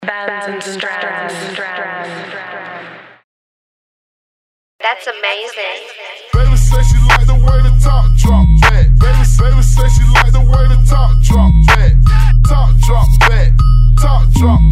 Bands and strands. That's amazing. Baby say she like the way the top drop back. Baby say she like the way the top drop back. Top drop back. Top drop